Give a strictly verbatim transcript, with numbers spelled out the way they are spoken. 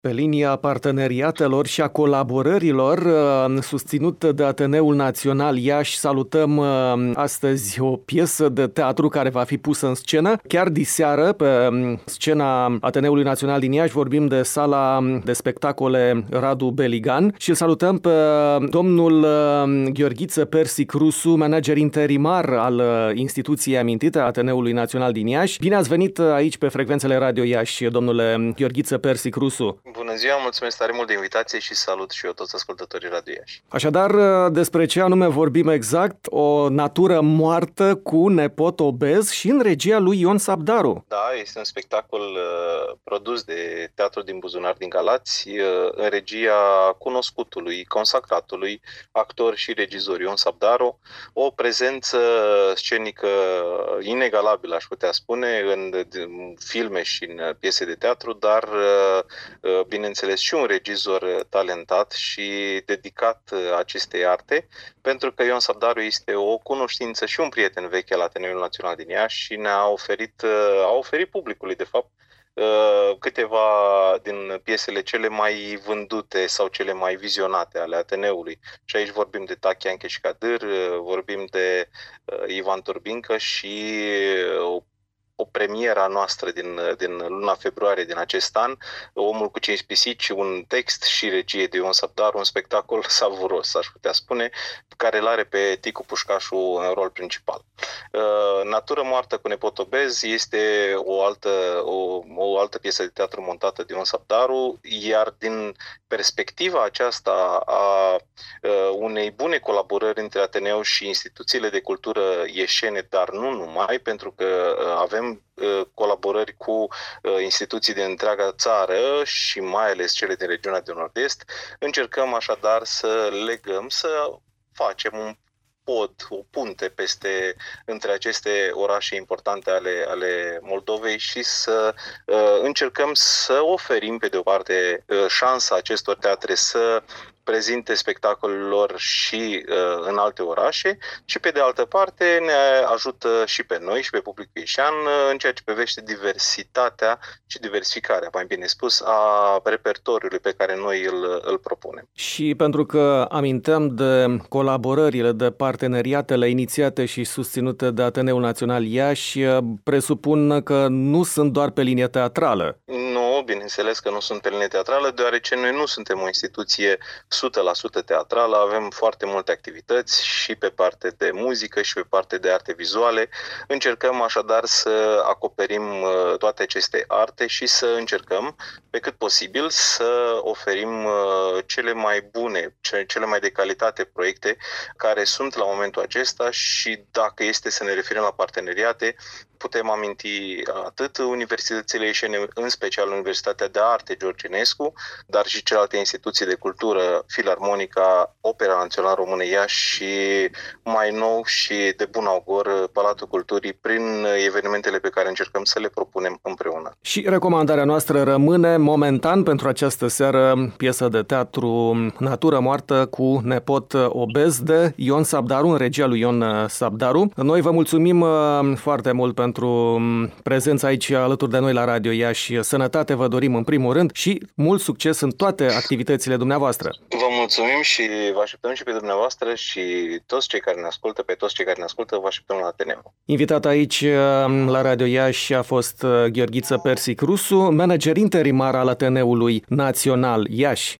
Pe linia parteneriatelor și a colaborărilor susținut de Ateneul Național Iași, salutăm astăzi o piesă de teatru care va fi pusă în scenă. Chiar diseară, pe scena Ateneului Național din Iași, vorbim de sala de spectacole Radu Beligan și îl salutăm pe domnul Gheorghiță Persic Rusu, manager interimar al instituției amintite, Ateneului Național din Iași. Bine ați venit aici pe frecvențele Radio Iași, domnule Gheorghiță Persic Rusu. Bună ziua, mulțumesc tare mult de invitație și salut și eu toți ascultătorii Radio Iași. Așadar, despre ce anume vorbim exact? O natură moartă cu nepot obez și în regia lui Ion Sabdaru. Da, este un spectacol uh, produs de Teatrul din Buzunar din Galați, uh, în regia cunoscutului, consacratului, actor și regizor Ion Sabdaru. O prezență scenică inegalabilă, aș putea spune, în, în filme și în piese de teatru, dar uh, bineînțeles și un regizor talentat și dedicat acestei arte, pentru că Ion Sabdaru este o cunoștință și un prieten vechi al Ateneului Național din Iași și ne-a oferit, a oferit publicului, de fapt, câteva din piesele cele mai vândute sau cele mai vizionate ale Ateneului. Și aici vorbim de Tachianche și Cadâr, vorbim de Ivan Turbincă și o o premiera noastră din, din luna februarie din acest an, Omul cu cinci pisici, un text și regie de Ion Sabdaru, un spectacol savuros, aș putea spune, care îl are pe Ticu Pușcașu în rol principal. Uh, Natură moartă cu nepot obez este o altă, o, o altă piesă de teatru montată de Ion Sabdaru, iar din perspectiva aceasta a uh, unei bune colaborări între Ateneu și instituțiile de cultură ieșene, dar nu numai, pentru că uh, avem colaborări cu instituții din întreaga țară și mai ales cele din regiunea de Nord-Est. Încercăm așadar să legăm, să facem un pod, o punte peste între aceste orașe importante ale, ale Moldovei și să uh, încercăm să oferim pe de o parte uh, șansa acestor teatre să prezinte spectacolul lor și uh, în alte orașe și pe de altă parte ne ajută și pe noi și pe publicul ieșean uh, în ceea ce privește diversitatea și diversificarea, mai bine spus, a repertoriului pe care noi îl, îl propunem. Și pentru că aminteam de colaborările, de parteneriatele inițiate și susținute de Ateneul Național Iași, presupun că nu sunt doar pe linie teatrală. Nu, bineînțeles că nu sunt pe linie teatrală, deoarece noi nu suntem o instituție o sută la sută teatrală, avem foarte multe activități și pe parte de muzică și pe parte de arte vizuale. Încercăm așadar să acoperim toate aceste arte și să încercăm pe cât posibil să oferim cele mai bune, cele mai de calitate proiecte care sunt la momentul acesta și dacă este să ne referim la parteneriate, putem aminti atât universitățile ieșene, în special Universitatea de Arte George Enescu, dar și celelalte instituții de cultură, Filarmonica, Opera Națională Română Iași și mai nou și de bun augur Palatul Culturii prin evenimentele pe care încercăm să le propunem împreună. Și recomandarea noastră rămâne momentan pentru această seară piesă de teatru Natură moartă cu nepot obez de Ion Sabdaru, în regia lui Ion Sabdaru. Noi vă mulțumim foarte mult pentru pentru prezența aici alături de noi la Radio Iași. Sănătate vă dorim în primul rând și mult succes în toate activitățile dumneavoastră. Vă mulțumim și vă așteptăm și pe dumneavoastră și toți cei care ne ascultă, pe toți cei care ne ascultă, vă așteptăm la Ateneu. Invitat aici la Radio Iași a fost Gheorghiță Persic Rusu, manager interimar al Ateneului Național Iași.